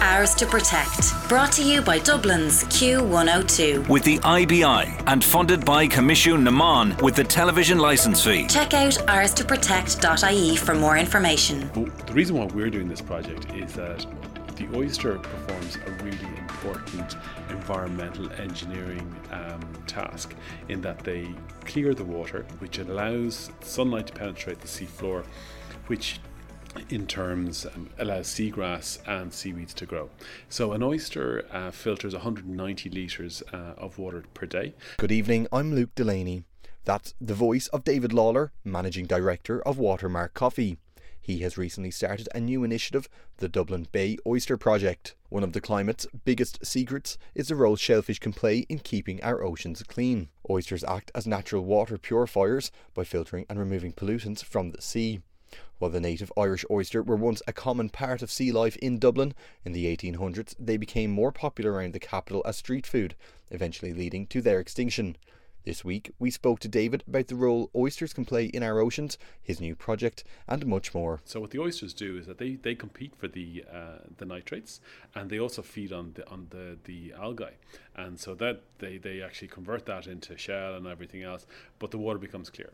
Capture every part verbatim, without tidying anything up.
Ours to Protect. Brought to you by Dublin's Q one oh two. With the I B I and funded by Comisiún na Mán with the television licence fee. Check out ours to protect dot I E for more information. Well, the reason why we're doing this project is that the oyster performs a really important environmental engineering um, task in that they clear the water, which allows sunlight to penetrate the seafloor, which in terms um, allows seagrass and seaweeds to grow. So an oyster uh, filters one hundred ninety litres uh, of water per day. Good evening, I'm Luke Delaney. That's the voice of David Lawler, Managing Director of Watermark Coffee. He has recently started a new initiative, the Dublin Bay Oyster Project. One of the climate's biggest secrets is the role shellfish can play in keeping our oceans clean. Oysters act as natural water purifiers by filtering and removing pollutants from the sea. While the native Irish oyster were once a common part of sea life in Dublin, in the eighteen hundreds they became more popular around the capital as street food, eventually leading to their extinction. This week we spoke to David about the role oysters can play in our oceans, his new project and much more. So what the oysters do is that they, they compete for the uh, the nitrates, and they also feed on the on the, the algae, and so that they, they actually convert that into shell and everything else, but the water becomes clear.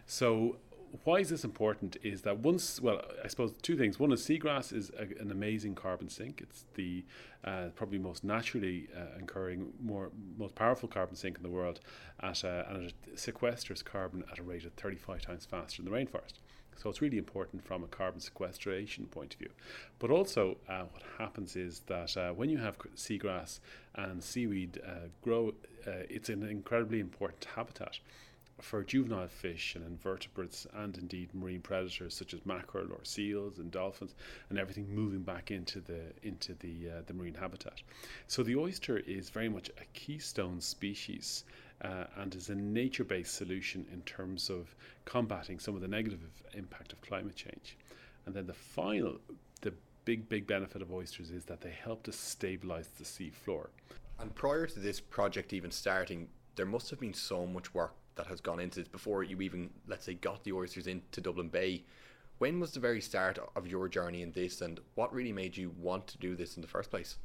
So why is this important is that once, well, I suppose two things. One is seagrass is a, an amazing carbon sink. It's the uh, probably most naturally uh, occurring, more most powerful carbon sink in the world, at a, and it sequesters carbon at a rate of thirty-five times faster than the rainforest. So it's really important from a carbon sequestration point of view. But also uh, what happens is that uh, when you have seagrass and seaweed uh, grow, uh, it's an incredibly important habitat for juvenile fish and invertebrates, and indeed marine predators such as mackerel or seals and dolphins, and everything moving back into the into the uh, the marine habitat. So the oyster is very much a keystone species uh, and is a nature-based solution in terms of combating some of the negative impact of climate change. And then the final, the big big benefit of oysters is that they help to stabilise the sea floor. And prior to this project even starting, there must have been so much work that has gone into this before you even, let's say, got the oysters into Dublin Bay. When was the very start of your journey in this, and what really made you want to do this in the first place?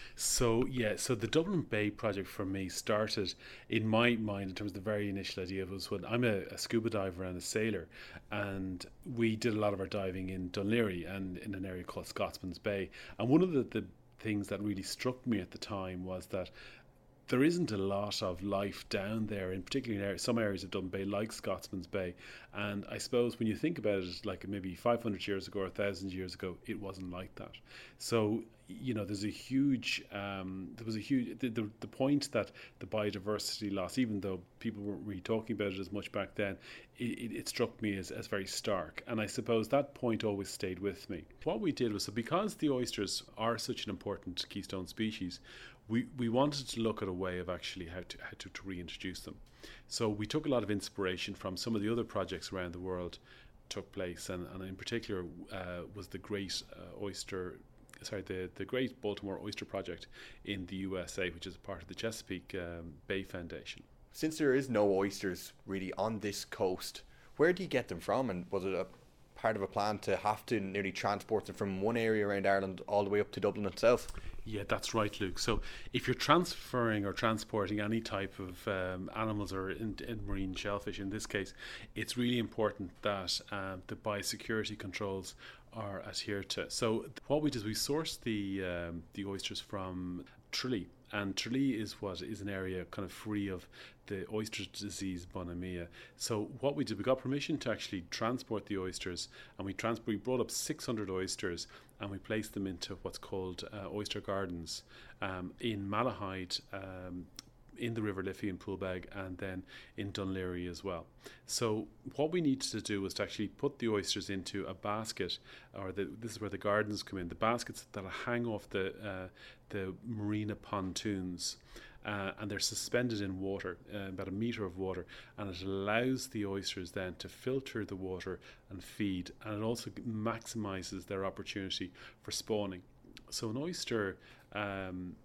So yeah, so the Dublin Bay project for me started in my mind in terms of the very initial idea was when I'm a, a scuba diver and a sailor, and we did a lot of our diving in Dún Laoghaire and in an area called Scotsman's Bay. And one of the, the things that really struck me at the time was that there isn't a lot of life down there, in particularly in some areas of Dublin Bay, like Scotsman's Bay. And I suppose when you think about it, like maybe five hundred years ago or one thousand years ago, it wasn't like that. So, you know, there's a huge, um, there was a huge, the, the, the point that the biodiversity loss, even though people weren't really talking about it as much back then, it, it, it struck me as, as very stark. And I suppose that point always stayed with me. What we did was, so because the oysters are such an important keystone species, we, we wanted to look at a way of actually how to how to, to reintroduce them. So we took a lot of inspiration from some of the other projects around the world took place, and, and in particular uh, was the Great uh, Oyster, sorry, the, the Great Baltimore Oyster Project in the U S A, which is a part of the Chesapeake um, Bay Foundation. Since there is no oysters really on this coast, where do you get them from, and was it a part of a plan to have to nearly transport them from one area around Ireland all the way up to Dublin itself? Yeah, that's right, Luke. So if you're transferring or transporting any type of um, animals or in, in marine shellfish in this case, it's really important that uh, the biosecurity controls are adhered to. So what we did is we sourced the um, the oysters from Tralee. And Tralee is what is an area kind of free of the oyster disease bonamia. So what we did, we got permission to actually transport the oysters, and we transport. We brought up six hundred oysters, and we placed them into what's called uh, oyster gardens um, in Malahide, um, in the River Liffey in Poolbeg, and then in Dún Laoghaire as well. So what we needed to do was to actually put the oysters into a basket, or the, this is where the gardens come in, the baskets that hang off the uh, the marina pontoons, uh, and they're suspended in water, uh, about a metre of water, and it allows the oysters then to filter the water and feed, and it also maximises their opportunity for spawning. So an oyster um,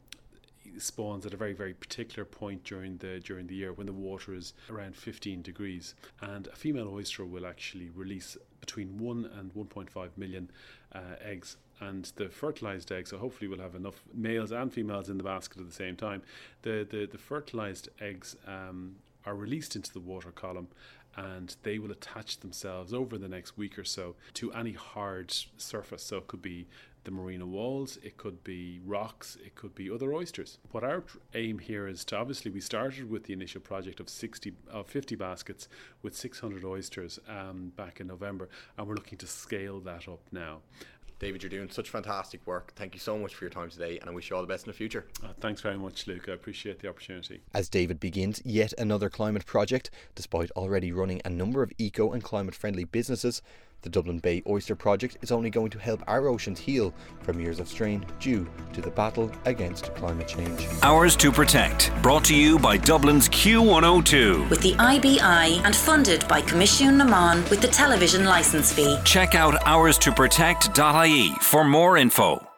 spawns at a very very particular point during the during the year when the water is around fifteen degrees, and a female oyster will actually release between one and one point five million uh, eggs and the fertilised eggs, so hopefully we'll have enough males and females in the basket at the same time. The the, the fertilised eggs um, are released into the water column, and they will attach themselves over the next week or so to any hard surface. So it could be the marina walls, it could be rocks, it could be other oysters. What our aim here is to, obviously we started with the initial project of sixty of fifty baskets with six hundred oysters um, back in November, and we're looking to scale that up now. David, you're doing such fantastic work. Thank you so much for your time today, and I wish you all the best in the future. Uh, thanks very much, Luke. I appreciate the opportunity. As David begins yet another climate project, despite already running a number of eco and climate friendly businesses, the Dublin Bay Oyster Project is only going to help our oceans heal from years of strain due to the battle against climate change. Hours to Protect, brought to you by Dublin's Q one oh two. With the I B I and funded by Commission Naman with the television licence fee. Check out hours to protect dot I E for more info.